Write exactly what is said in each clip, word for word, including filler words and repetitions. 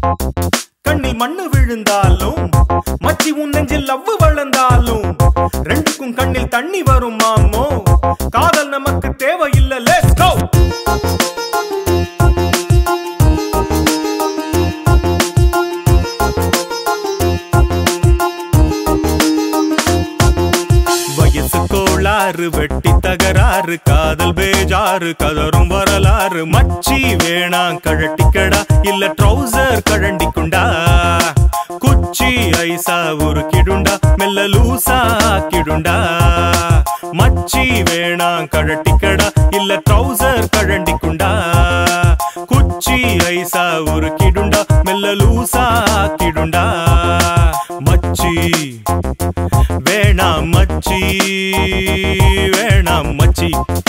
கண்ணில் மண்ணு விழுந்தாலும் மச்சி உன் நெஞ்சில் லவ் வளர்ந்தாலும் ரெண்டுக்கும் கண்ணில் தண்ணி வரும் மாமோ. காதல் நமக்கு தேவையில்லை, லெட்ஸ் கோ. வயசு கோளாறு வெட்டி தகராறு காதல் பேஜாறு கதரும் வரலாறு. மச்சி வேணாம் கழட்டிக்கடா இல்ல ட்ரௌசர் கழண்டிக்குண்டா. குச்சி ஐசா உருக்கிடுண்டா மெல்ல லூசா ஆக்கிடுண்டா. மச்சி வேணாம் கழட்டிக்கடா இல்ல ட்ரௌசர் கழண்டிக்குண்டா. குச்சி ஐசா உருக்கிடுண்டா மெல்ல லூசா ஆக்கிடுண்டா. மச்சி வேணாம் மச்சி வேணாம் மச்சி.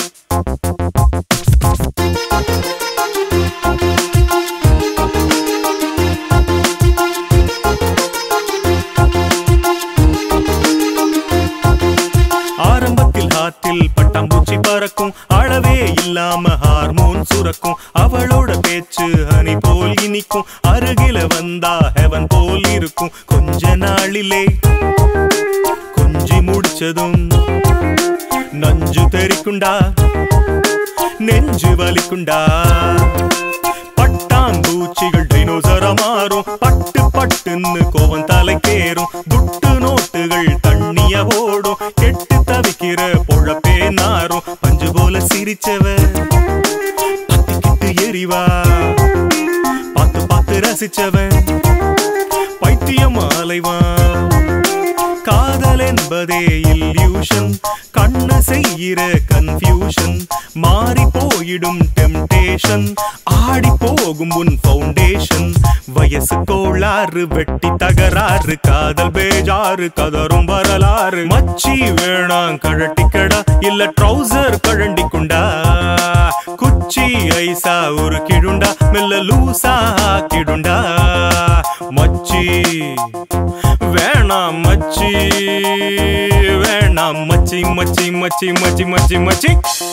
ஆரம்பத்தில் ஹாத்தில் பட்டாம்பூச்சி பறக்கும் அளவே இல்லாம ஹார்மோன் சுரக்கும். அவளோட பேச்சு ஹனி போல் இனிக்கும் அருகில வந்தா ஹெவன் போல் இருக்கும். கொஞ்ச நாளிலே கொஞ்சி முடிச்சதும் நஞ்சு தெரிக்குண்டா நெஞ்சு வலிக்குண்டா. பட்டாம்பூச்சிகள் டைனோசர மாறும் பட்டு பட்டுன்னு கோவம் தலைக்கேறும். துட்டு நோட்டுகள் தண்ணிய ஓடும் கெட்டு தவிக்கிற பொழப்பே நாரும். பஞ்சு போல சிரிச்சவ பத்திக்கிட்டு எரிவா பார்த்து பார்த்து ரசிச்சவன் பைத்தியம் அலைவான். காதல் என்பதே இல்யூஷன் கண்ணு செய்கிற கன்ஃபியூஷன். மாறி போயிடும் டெம்டேஷன் ஆடி போகும் உன் ஃபவுண்டேஷன். வயசு கோளாறு வெட்டி தகராறு காதல் பேஜாறு கதரும் வரலாறு. மச்சி வேணாம் கழட்டிக்கடா இல்ல ட்ரௌசர் கழண்டிக்குண்டா. குச்சி ஐசா உருக்கிடுண்டா மெல்ல லூசா ஆக்கிடுண்டா. மச்சி வேணாம் மச்சி வேணாம் மச்சி மச்சி மச்சி மச்சி மச்சி மச்சி.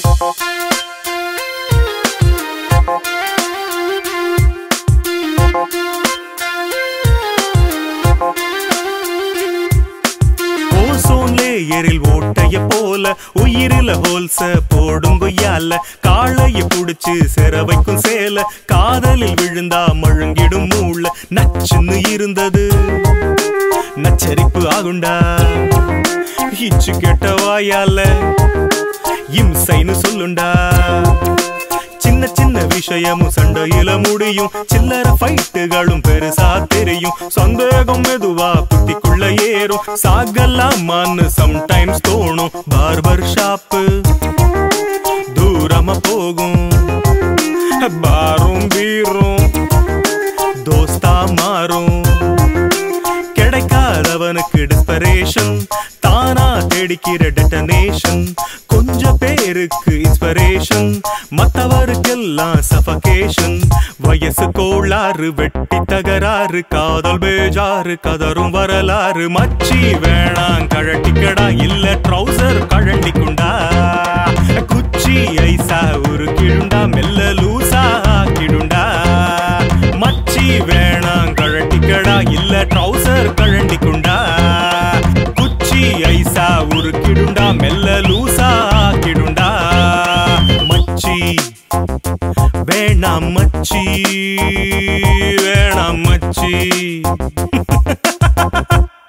ஓசோன் லேயரில் ஓட்டைய போல உயிரில ஹோல்ஸ போடும் கொய்யால. காளைய புடிச்சு சிற வைக்கும் சேல காதலில் விழுந்தா மழுங்கிடும் மூள. நச்சுன்னு இருந்தது நச்சரிப்பு ஆகுண்டா இச்சு கெட்ட வாயால இம்சைன்னு சொல்லுண்டா. சின்ன சின்ன விஷயமும் சண்டையில முடியும் சில்லற ஃபைட்டுகளும் பெருசா தெரியும். சந்தேகம் மெதுவா புத்திக்குள்ள ஏறும் சாகலாமான்னு சம்டைம்ஸ் தோணும். பார்பர் ஷாப்பு தூரமா போகும் பாரும் பீரும் தோஸ்தா மாறும். கிடைக்காதவனுக்கு டிஸ்பரேஷன் தானா தேடிக்கிற டெட்டனேஷன். கொஞ்ச பேருக்கு இன்ஸ்பிரேஷன் மத்தவருக்கெல்லாம் சஃபகேஷன். வயசு கோளாறு வெட்டி தகராறு காதல் பேஜாறு கதரும் வரலாறு. மச்சி வேணாம் கழட்டிக்கடா இல்ல ட்ரௌசர் கழண்டிக்குண்டா. குச்சி ஐசா உருக்கிடுண்டா மெல்ல லூசா ஆக்கிடுண்டா. மச்சி வேணாம் கழட்டிக்கடா இல்ல ட்ரௌசர் கழண்டிக்குண்டா. குச்சி ஐசா உருக்கிடுண்டா மெல்ல லூசா ஆக்கிடுண்டா. மச்சி வேணாம் மச்சி வேணாம் மச்சி.